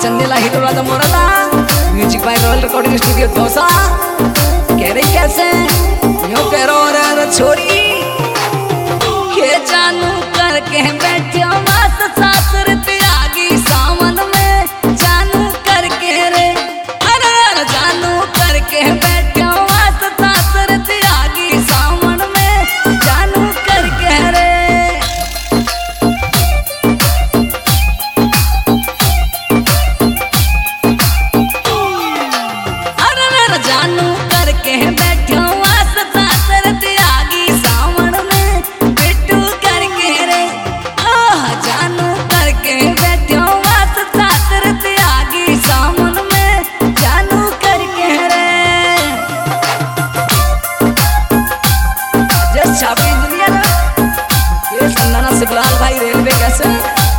Chandela hero राजा मोरला music by Royal recording studio Dausa. कह रही कैसे यूं करो रे छोरी ये जानू करके बैठो मस्त सासर त्यागी सावन में जानू करके रे अरे जानू करके बैठो मस्त सासर त्यागी सावन में जानू करके रे जानू करके बैठो सासर त्यागी सावन में बिट्टू करके रे जानू करके बैठो सासर त्यागी सावन में जानू करके रे जस्ट छापी दुनिया ना ये संदाना सिबलाल भाई रेलवे कैसे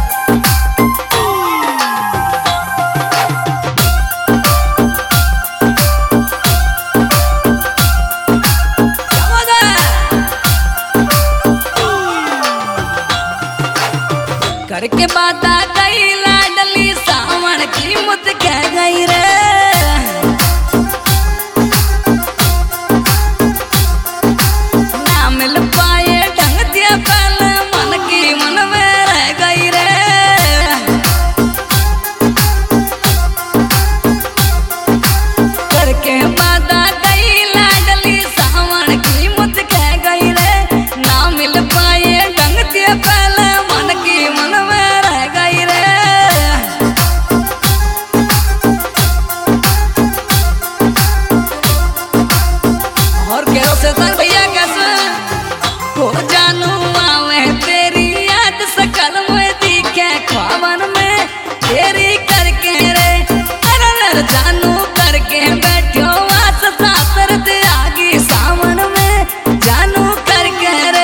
करके बाता गई लाडली सावन की मुझ कह गई रे ना मिल पाए ढंग दिया पहले मन की मन में रह गई रे करके बाता गई लाडली सावन की मुझ कह गई रे ना मिल पाए ढंग दिया पहले मन की मन में रह गई रे और कहो से सर भैया कैसे हो जानू आवे तेरी याद सकल में दिखे ख्वाबन में तेरी करके रे अरे जानू करके बैठो सासर त्यागी सावन में जानू करके रे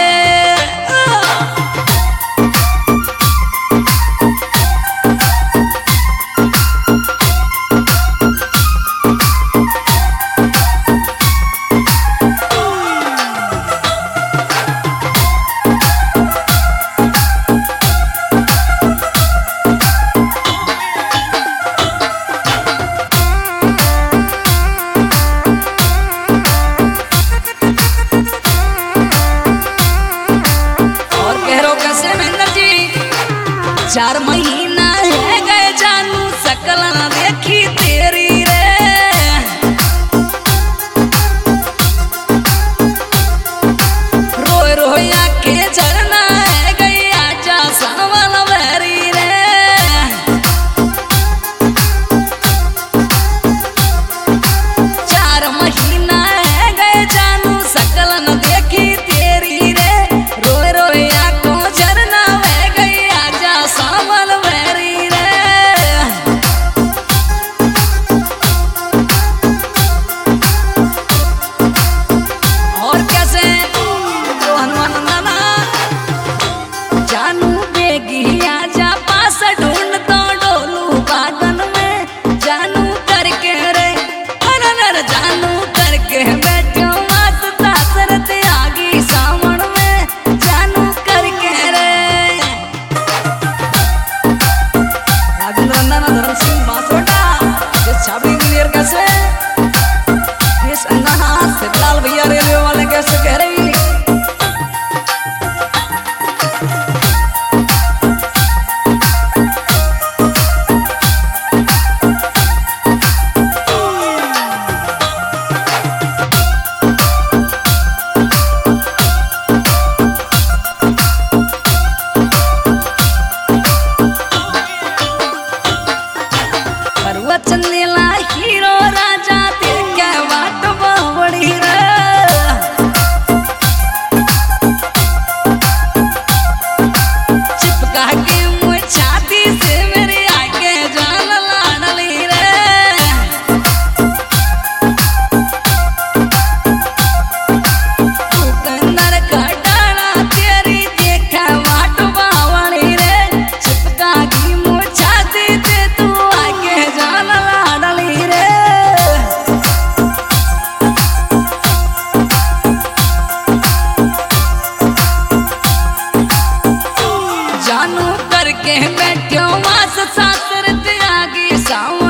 चार महीना है गए जानू सकल न देखी तेरी रे रोए रोए आके झरना है गई आजा सावन बहरी रे चार महीना है गए जानू सकल न देखी तेरी रे रोए रोए आको झरना सावन बहरी रे और कैसे तो हनुमान नाना जानू बेगी आजा पास ढूंढ तो डोलू बागन में जानू करके रे अरे जानू करके बैठो मस्त सासर त्यागी सावन में जानू करके रे राजेंद्र अन्ना धर्म सिंह बासोटा ये छाबड़ी इंजीनियर कैसे ये अन्ना सिबलाल भैया रेलवे वाले कैसे कह रही चंदेला हीरो राजा देखे वाट बड़ी रे चिपका के मुझ छाती से मेरे आगे जान लाडली रे तू कंदर का डाला तेरी देखे वाट बड़ी रे चिपका के मुझ छाती से तू आगे जान लाडली रे जानू करके बैठो सासर त्यागी गाँव